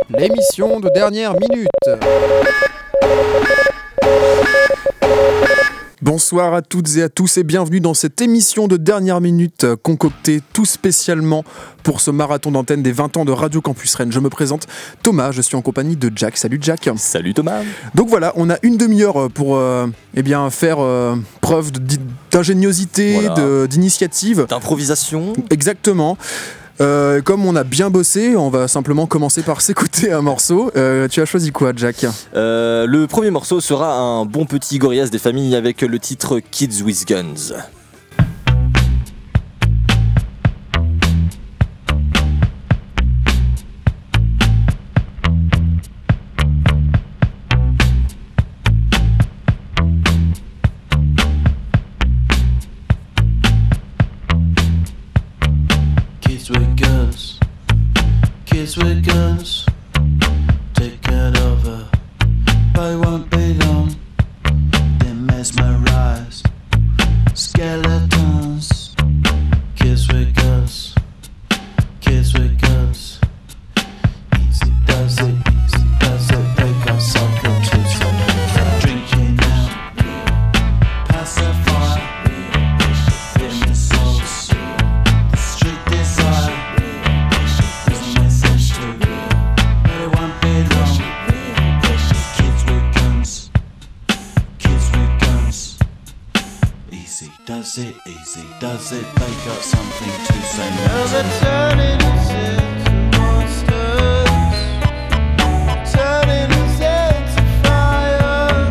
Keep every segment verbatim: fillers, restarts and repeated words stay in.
l'émission de dernière minute. Bonsoir à toutes et à tous et bienvenue dans cette émission de dernière minute concoctée tout spécialement pour ce marathon d'antenne des vingt ans de Radio Campus Rennes. Je me présente Thomas, je suis en compagnie de Jack. Salut Jack. Salut Thomas. Donc voilà, on a une demi-heure pour euh, eh bien, faire euh, preuve de, d'ingéniosité, voilà. de, d'initiative. D'improvisation. Exactement. Euh, comme on a bien bossé, on va simplement commencer par s'écouter un morceau. Euh, tu as choisi quoi, Jack ? euh, Le premier morceau sera un bon petit Gorillaz des familles avec le titre Kids with Guns. Kids with guns, kids with guns, taking over, but it won't be long. They mesmerize skeletons. Kids with guns, kids with guns. Easy does it, easy does it. They got something to say. Drinking now, pacify, in the souls. Street desire, there's a message too, but it won't be long. Kids with guns, kids with guns. Easy does it, easy does it. They got something to say. Now they're turning us into monsters, turning us into fire,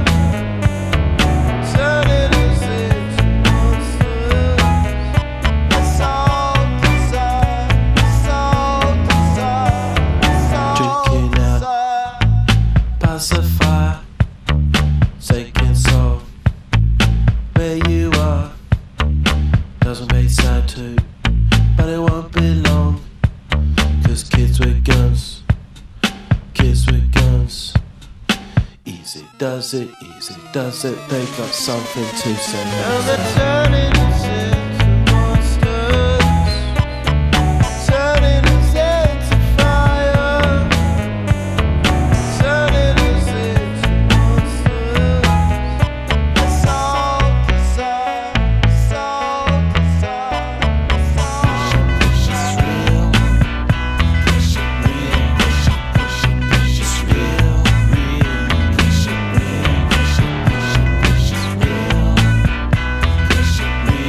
turning us into monsters. That's all desire, that's all desire, that's all drinking desire. Out, pacify, taking soul. Where you are doesn't make sad too, but it won't be long. Cause kids with guns, kids with guns. Easy does it, easy does it. They got something to say. Now they're turning us into monsters, turning us into fire, turning us into monsters. That's all desire, that's all desire, that's all. It's real, it's real, it's real, real, it's real, it's real, it's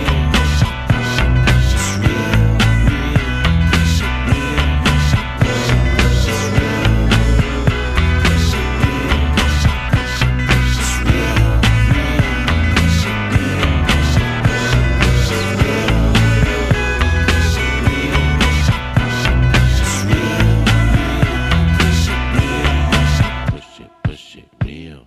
Push it, push it, real.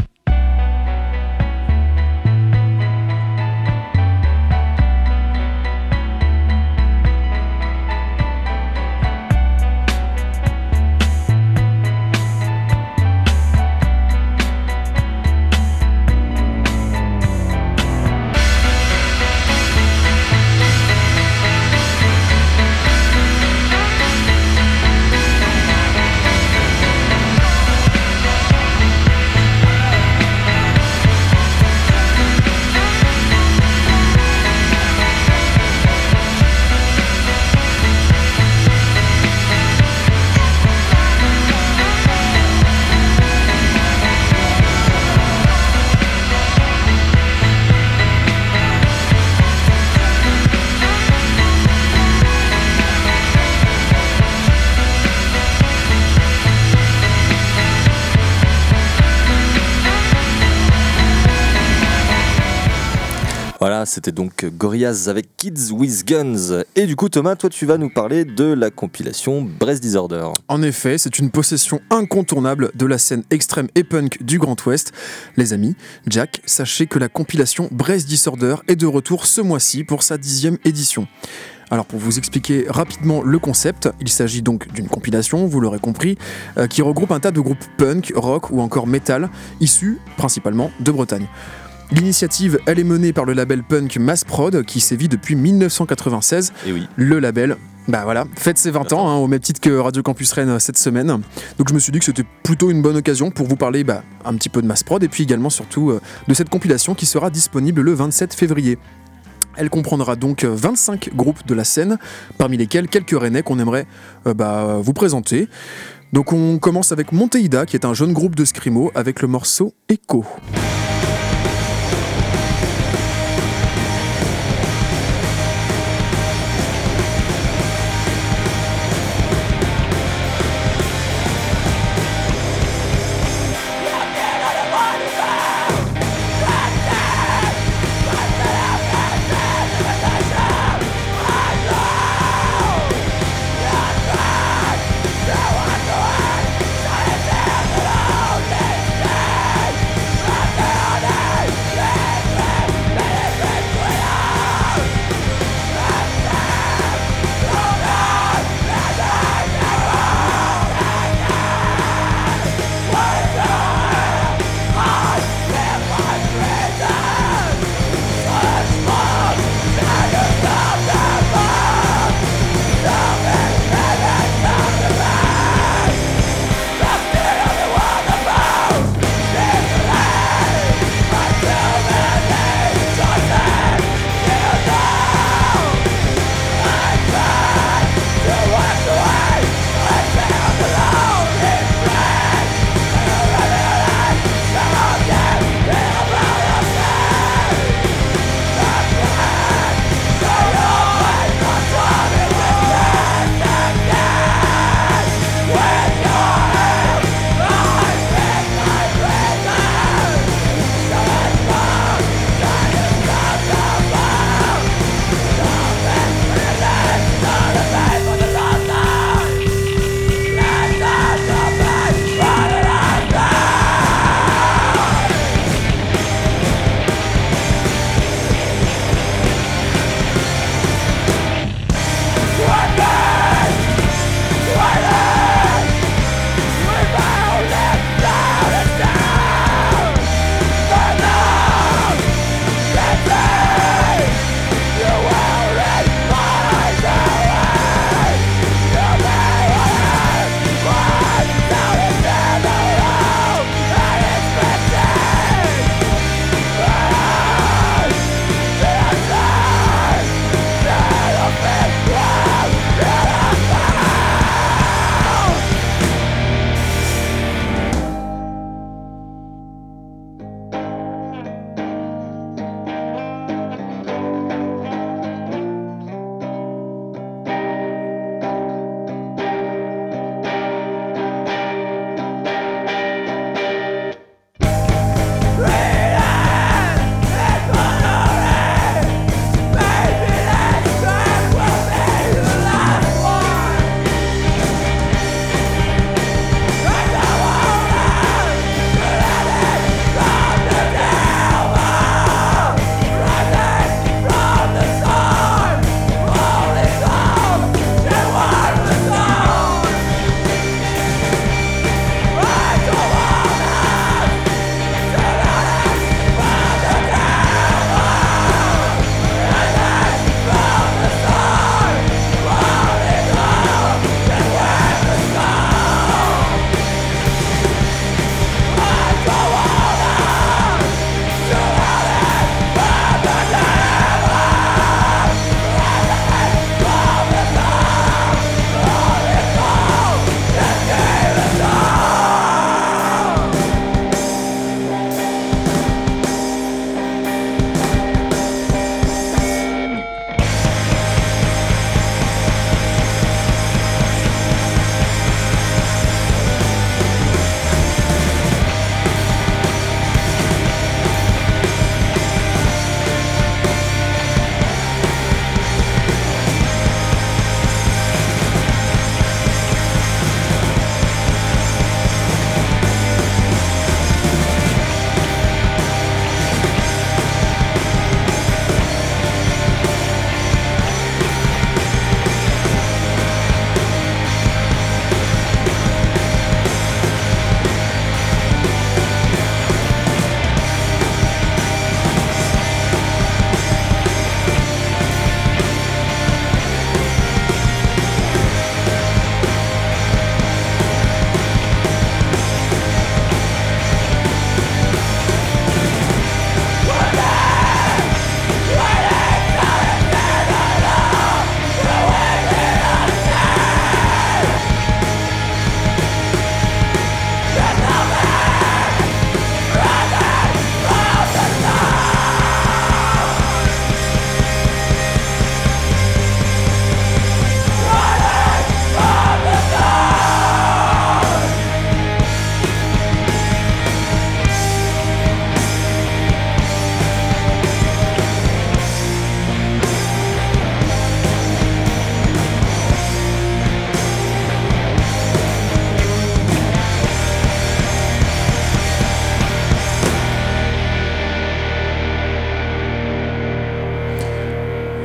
Voilà, c'était donc Gorillaz avec Kids with Guns. Et du coup, Thomas, toi, tu vas nous parler de la compilation Brest Disorder. En effet, c'est une possession incontournable de la scène extrême et punk du Grand Ouest. Les amis, Jack, sachez que la compilation Brest Disorder est de retour ce mois-ci pour sa dixième édition. Alors pour vous expliquer rapidement le concept, il s'agit donc d'une compilation, vous l'aurez compris, euh, qui regroupe un tas de groupes punk, rock ou encore metal, issus principalement de Bretagne. L'initiative, elle est menée par le label punk Mass Prod qui sévit depuis dix-neuf cent quatre-vingt-seize. Et oui. Le label, bah voilà, fête ses vingt ans, hein, au même titre que Radio Campus Rennes cette semaine. Donc je me suis dit que c'était plutôt une bonne occasion pour vous parler bah, un petit peu de Mass Prod et puis également surtout euh, de cette compilation qui sera disponible le vingt-sept février. Elle comprendra donc vingt-cinq groupes de la scène, parmi lesquels quelques Rennais qu'on aimerait euh, bah, vous présenter. Donc on commence avec Monteida, qui est un jeune groupe de scrimo, avec le morceau Echo. Down!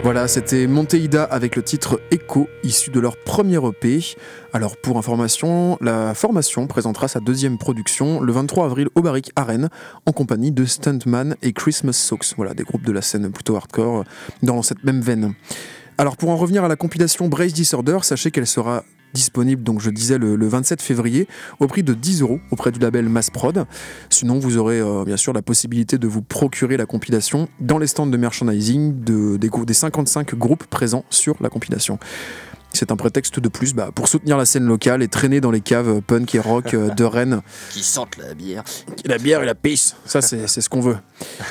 Voilà, c'était Monteida avec le titre Echo, issu de leur premier E P. Alors pour information, la formation présentera sa deuxième production le vingt-trois avril au Barrick à Rennes, en compagnie de Stuntman et Christmas Socks, voilà, des groupes de la scène plutôt hardcore dans cette même veine. Alors pour en revenir à la compilation Brace Disorder, sachez qu'elle sera disponible, donc je disais le, le vingt-sept février, au prix de dix euros auprès du label Mass Prod. Sinon, vous aurez euh, bien sûr la possibilité de vous procurer la compilation dans les stands de merchandising de, des, des cinquante-cinq groupes présents sur la compilation. C'est un prétexte de plus bah, pour soutenir la scène locale et traîner dans les caves punk et rock de Rennes. Qui sentent la bière. La bière et la pisse, ça c'est, c'est ce qu'on veut.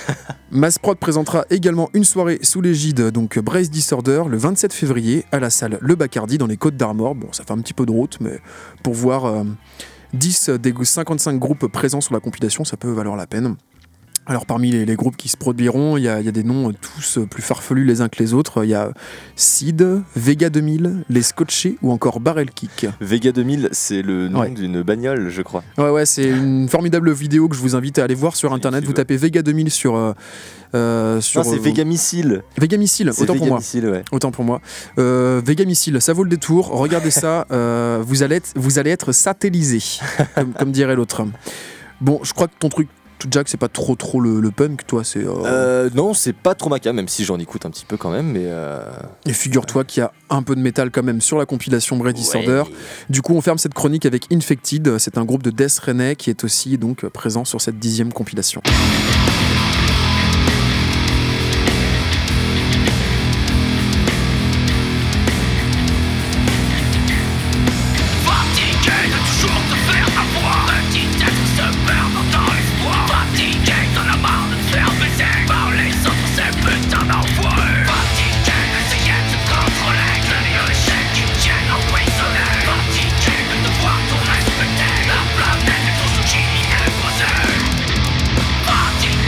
Mass Prod présentera également une soirée sous l'égide donc Brace Disorder le vingt-sept février à la salle Le Bacardi dans les Côtes d'Armor. Bon, ça fait un petit peu de route, mais pour voir euh, dix des cinquante-cinq groupes présents sur la compilation, ça peut valoir la peine. Alors parmi les, les groupes qui se produiront, il y, y a des noms tous plus farfelus les uns que les autres. Il y a Sid, Vega deux mille, Les Scotchés ou encore Barrel Kick. Vega deux mille, c'est le nom ouais. d'une bagnole, je crois. Ouais, ouais, c'est une formidable vidéo que je vous invite à aller voir sur internet. Vous tapez Vega deux mille sur... Euh, euh, sur non, c'est euh, Vega Missile. Vega Missile, c'est autant Vega pour moi. Missile, ouais. Autant pour moi. Euh, Vega Missile, ça vaut le détour. Regardez ça, euh, vous, allez être, vous allez être satellisé, comme, comme dirait l'autre. Bon, je crois que ton truc, Jack, c'est pas trop trop le, le punk, toi, c'est... Euh... Euh, non, c'est pas trop ma cam, même si j'en écoute un petit peu quand même, mais... Euh... Et figure-toi qu'il y a un peu de métal quand même sur la compilation Brace Disorder. Ouais. Du coup, on ferme cette chronique avec Infected, c'est un groupe de death rennais qui est aussi donc présent sur cette dixième compilation. Fatigué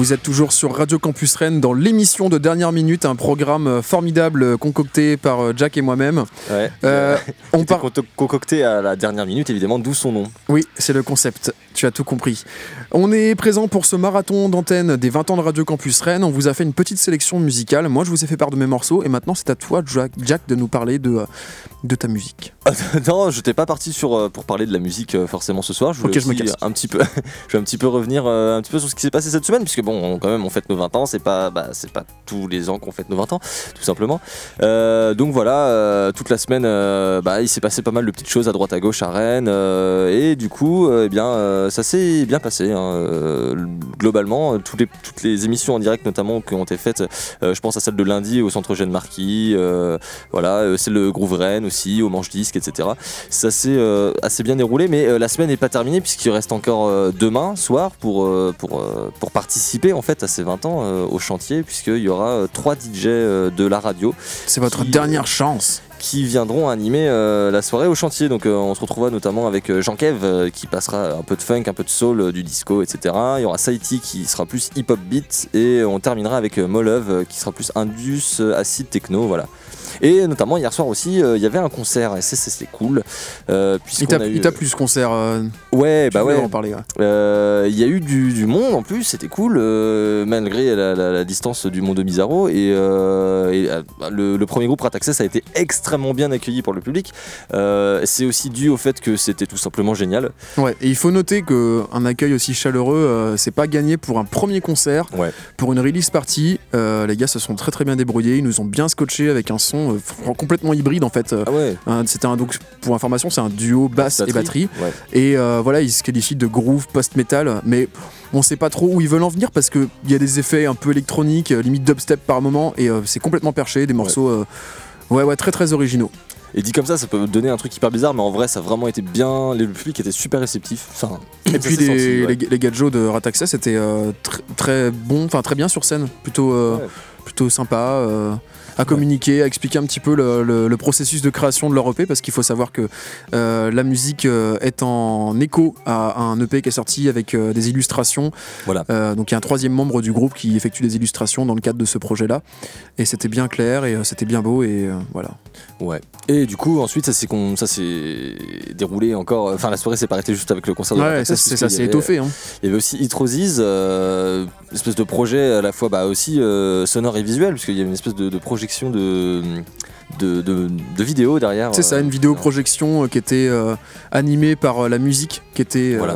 Vous êtes toujours sur Radio Campus Rennes dans l'émission de Dernière Minute, un programme formidable concocté par Jack et moi-même. Ouais. Euh, on on part part. concocté à la dernière minute, évidemment, d'où son nom. Oui, c'est le concept. Tu as tout compris. On est présent pour ce marathon d'antenne des vingt ans de Radio Campus Rennes. On vous a fait une petite sélection musicale. Moi, je vous ai fait part de mes morceaux et maintenant, c'est à toi, Jack, Jack de nous parler de, de ta musique. Non, je n'étais pas parti sur, pour parler de la musique forcément ce soir. Je voulais Ok, je me aussi casse. un petit peu, je vais un petit peu revenir euh, un petit peu sur ce qui s'est passé cette semaine, puisque bon, on, quand même, on fête nos vingt ans. C'est pas, bah, c'est pas tous les ans qu'on fête nos vingt ans, tout simplement. Euh, donc voilà, euh, toute la semaine, euh, bah, il s'est passé pas mal de petites choses à droite à gauche à Rennes, euh, et du coup, euh, eh bien, euh, ça s'est bien passé. Hein, euh, globalement, toutes les, toutes les émissions en direct, notamment qui ont été faites, euh, je pense à celle de lundi au Centre Eugène Marquis, euh, voilà, euh, c'est le Groove Rennes aussi, au Manche Disque, et cetera. Ça s'est euh, assez bien déroulé, mais euh, la semaine n'est pas terminée puisqu'il reste encore euh, demain soir pour, euh, pour, euh, pour participer en fait à ces vingt ans euh, au chantier, puisqu'il y aura euh, trois D J euh, de la radio C'est votre Qui- dernière chance. qui viendront animer euh, la soirée au chantier. Donc euh, on se retrouvera notamment avec euh, Jean Kev euh, qui passera un peu de funk, un peu de soul, euh, du disco, et cetera. Il y aura Saïti qui sera plus hip-hop beat, et on terminera avec euh, Molov euh, qui sera plus indus, euh, acid techno, voilà. Et notamment hier soir aussi, euh, il y avait un concert, et c'est, c'est, c'est cool. Euh, Il puisqu'on t'a, a eu... il t'a plu ce concert euh, Ouais, tu bah voulais ouais. en parler. Ouais. Euh, Il y a eu du, du monde en plus, c'était cool, euh, malgré la, la- la distance du Mondo Bizarro. Et, euh, et, euh, le, le premier groupe Rat Access a été extrêmement bien accueilli par le public. Euh, c'est aussi dû au fait que c'était tout simplement génial. Ouais, et il faut noter qu'un accueil aussi chaleureux, euh, c'est pas gagné pour un premier concert. Ouais. Pour une release party, euh, les gars se sont très très bien débrouillés. Ils nous ont bien scotché avec un son euh, fr- complètement hybride en fait. Euh, Ah ouais. un- c'était un, donc, pour information, c'est un duo basse et batterie. Ouais. Et euh, voilà, ils se qualifient de groove post-metal, mais on sait pas trop où ils veulent en venir parce qu'il y a des effets un peu électroniques, euh, limite dubstep par moment, et euh, c'est complètement perché, des morceaux euh, ouais, ouais, très très originaux. Et dit comme ça, ça peut donner un truc hyper bizarre, mais en vrai, ça a vraiment été bien. Le public était super réceptif. Enfin, Et ça puis s'est les, senti, ouais. les, les gadgets de Rat Access étaient euh, tr- très bons, enfin très bien sur scène, plutôt, euh, Ouais. plutôt sympa euh, à communiquer, à expliquer un petit peu le, le- le processus de création de leur E P, parce qu'il faut savoir que euh, la musique euh, est en écho à un E P qui est sorti avec euh, des illustrations. Voilà. Euh, donc il y a un troisième membre du groupe qui effectue des illustrations dans le cadre de ce projet-là, et c'était bien clair et euh, c'était bien beau, et euh, voilà. Ouais. Et du coup, ensuite, ça s'est, con- ça s'est déroulé encore. Enfin, la soirée s'est pas arrêtée juste avec le concert de Rat Ouais, ça, Access, c'est, ça puisqu'il y s'est avait- étoffé. Hein. Il y avait aussi Itrozis, euh, une espèce de projet à la fois bah, aussi euh, sonore et visuel, parce qu'il y avait une espèce de, de projection de, de, de, de vidéos derrière. C'est ça, une euh, vidéo projection euh, qui était euh, animée par euh, la musique, qui était euh, Voilà.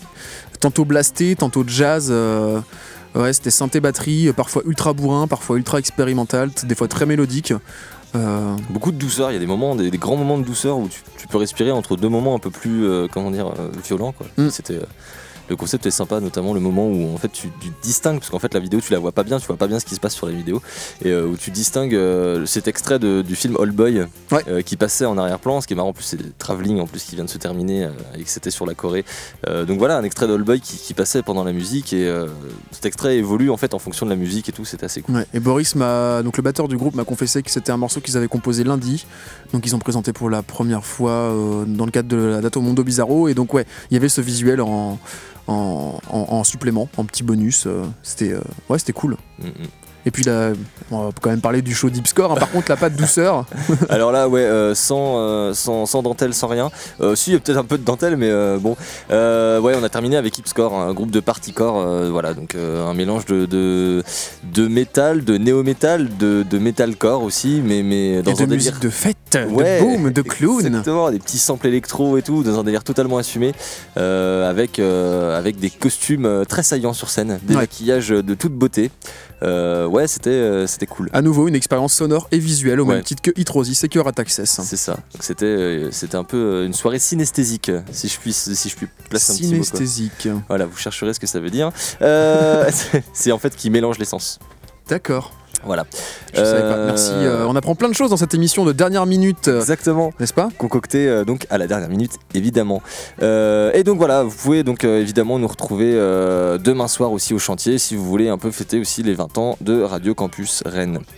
tantôt blastée, tantôt jazz. euh, ouais, c'était synthé batterie, euh, parfois ultra bourrin, parfois ultra expérimental, t- des fois très mélodique. Euh, Beaucoup de douceur, il y a des moments, des, des grands moments de douceur où tu, tu peux respirer entre deux moments un peu plus, euh, comment dire, euh, violents. Quoi. Mm. C'était, euh, le concept est sympa, notamment le moment où en fait tu, tu distingues, parce qu'en fait la vidéo tu la vois pas bien, tu vois pas bien ce qui se passe sur la vidéo, et euh, où tu distingues euh, cet extrait de- du film Old Boy Ouais. euh, qui passait en arrière-plan. Ce qui est marrant en plus, c'est Travelling en plus qui vient de se terminer euh, et que c'était sur la Corée. Euh, donc voilà, un extrait de Old Boy qui, qui passait pendant la musique, et euh, cet extrait évolue en fait en fonction de la musique et tout, c'était assez cool. ouais. Et Boris, m'a, donc le batteur du groupe, m'a confessé que c'était un morceau qu'ils avaient composé lundi. Donc ils ont présenté pour la première fois euh, dans le cadre de la date au Mondo Bizarro. Et donc ouais, il y avait ce visuel en, en, en- en supplément, en petit bonus. euh, c'était, euh, ouais, c'était cool. Mm, mm. Et puis là, on va quand même parler du show Deep Score. Hein. Par contre, là, pas de douceur. Alors là, ouais, euh, sans, euh, sans, sans dentelle, sans rien. Euh, si, il y a peut-être un peu de dentelle, mais euh, bon. Euh, ouais, on a terminé avec Hipscore, un groupe de partycore. Euh, voilà, donc euh, un mélange de, de, de métal, de néo-métal, de, de metalcore aussi, mais, mais dans Et de un délire. musique de fête, Ouais, de boom, de clown. Exactement, des petits samples électro et tout, dans un délire totalement assumé, euh, avec, euh, avec des costumes euh, très saillants sur scène, des Ouais. maquillages de toute beauté. Euh, ouais, c'était, euh, c'était cool. À nouveau, une expérience sonore et visuelle au Ouais. même titre que Itrosis et que Rat Access. C'est ça. Donc c'était, euh, c'était un peu euh, une soirée synesthésique, si je puis, si je puis placer un petit mot. Quoi. Synesthésique. Voilà, vous chercherez ce que ça veut dire. Euh, c'est- c'est en fait qui mélange l'essence. D'accord. Voilà. Je savais pas. Euh, Merci. euh, on apprend plein de choses dans cette émission de dernière minute, euh, Exactement. n'est-ce pas? Concocté euh, donc à la dernière minute évidemment. Euh, et donc voilà, vous pouvez donc euh, évidemment nous retrouver euh, demain soir aussi au chantier si vous voulez un peu fêter aussi les vingt ans de Radio Campus Rennes.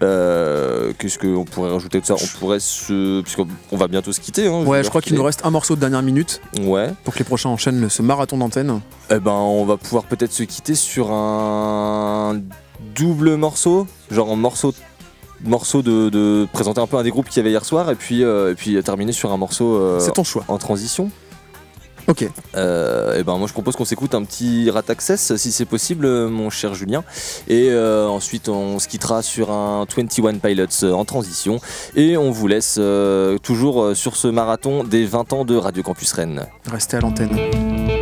Euh, qu'est-ce qu'on pourrait rajouter de ça? On pourrait se... Puisqu'on on va bientôt se quitter. Hein, Ouais, je crois qu'il nous reste un morceau de dernière minute Ouais. pour que les prochains enchaînent le- ce marathon d'antenne. Eh ben, on va pouvoir peut-être se quitter sur un double morceau, genre un morceau, morceau de, de présenter un peu un des groupes qu'il y avait hier soir, et puis, euh, et puis terminer sur un morceau euh, C'est ton choix. en transition. Ok. Euh, et ben moi je propose qu'on s'écoute un petit Rat Access si c'est possible, euh, mon cher Julien, et euh, ensuite on se quittera sur un vingt et un Pilots euh, en transition, et on vous laisse euh, toujours euh, sur ce marathon des vingt ans de Radio Campus Rennes. Restez à l'antenne.